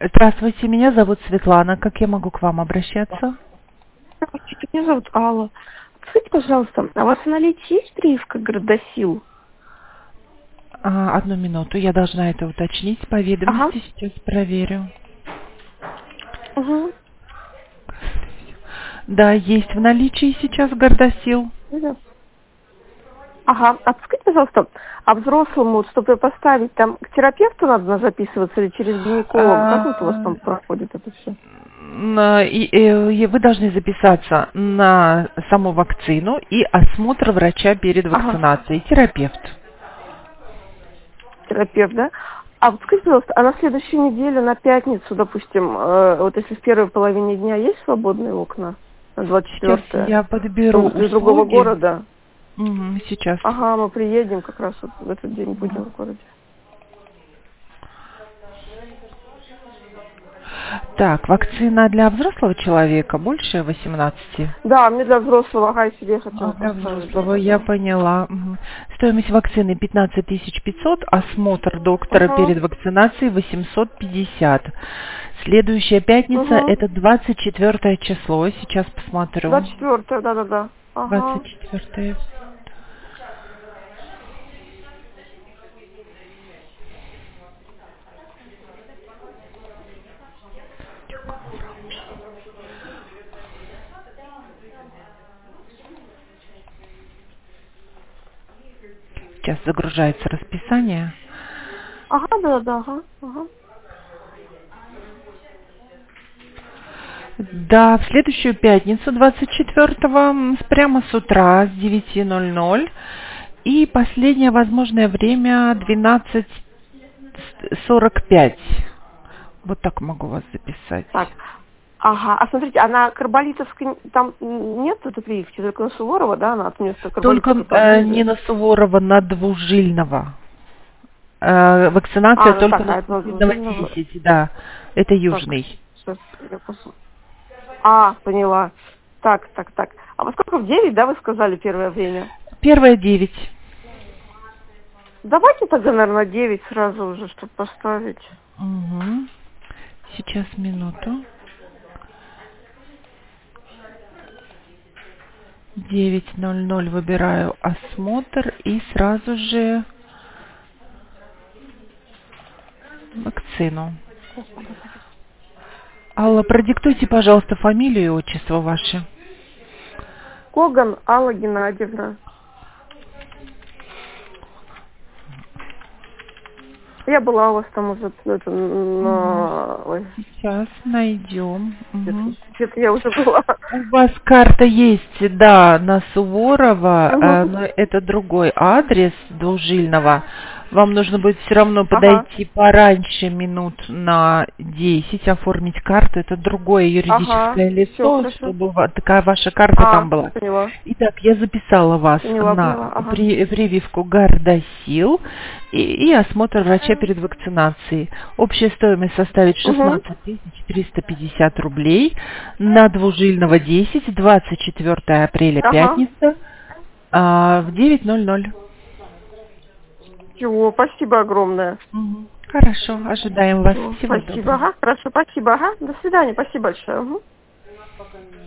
Здравствуйте, меня зовут Светлана. Как я могу к вам обращаться? Здравствуйте, меня зовут Алла. Скажите, пожалуйста, а у вас в наличии есть прививка Гордосил? Одну минуту, я должна это уточнить по Ага. ведомости, сейчас проверю. Угу. Да, есть в наличии сейчас Гордосил. Ага. А подскажите, пожалуйста, а взрослому, чтобы поставить, там к терапевту надо записываться или через гинеколога? Как вот у вас А, там проходит это все? и вы должны записаться на саму вакцину и осмотр врача перед Ага. вакцинацией. Терапевт. Терапевт, да? А вот скажите, пожалуйста, а на следующей неделе, на пятницу, допустим, вот если в первой половине дня есть свободные окна? На Сейчас 24-е? я подберу Из другого услуги. города? Сейчас. Ага, мы приедем, как раз вот в этот день будем в городе. Так, вакцина для взрослого человека больше 18? Да, мне для взрослого, ага, я себе хотела Для поставить взрослого, только, я да. поняла. Мгм. Стоимость вакцины 15 500, осмотр доктора Ага, перед вакцинацией 850. Следующая пятница угу. это 24 число. Сейчас посмотрю. 24-е, да-да-да. Ага. 24. Сейчас загружается расписание. Ага, да-да, ага, ага. Да, в следующую пятницу, 24-го, прямо с утра, с 9:00. И последнее возможное время 12:45. Вот так могу вас записать. Так, ага. А смотрите, а на Карболитовской там нет этой прививки, только на Суворова, да, она от вместо Только Карболита поближе? не на Суворова, на Двужильного. Вакцинация А, ну только так, на а это Двужильного Двужильного. 10, да. Это Так, южный. сейчас я посмотрю. А, поняла. Так, так, так. А во сколько, в 9, да, вы сказали первое время? Первая 9. Давайте тогда, наверное, 9 сразу уже, чтобы поставить. Угу. Сейчас, минуту. 9:00 выбираю осмотр и сразу же вакцину. Алла, продиктуйте, пожалуйста, фамилию и отчество ваше. Коган Алла Геннадьевна. Я была у вас там уже это, Мгм. ой, Сейчас найдем. Мгм. где-то я уже была. У вас карта есть, да, на Суворова, Угу. но это другой адрес Двужильного. Вам нужно будет все равно Ага, подойти пораньше минут на 10, оформить карту. Это другое ага, юридическое все лицо, хорошо. чтобы такая ваша карта там была. Поняла, Итак, я записала вас на поняла, ага. прививку Гордосил и осмотр врача перед вакцинацией. Общая стоимость составит Угу. 16 350 рублей. На Двужильного 10, 24 апреля, Ага. пятница, в 9:00. Всего, спасибо огромное. Мгм. Хорошо, ожидаем вас. Всё, Всего спасибо, доброго. ага, хорошо, спасибо, ага. До свидания, спасибо большое. Угу.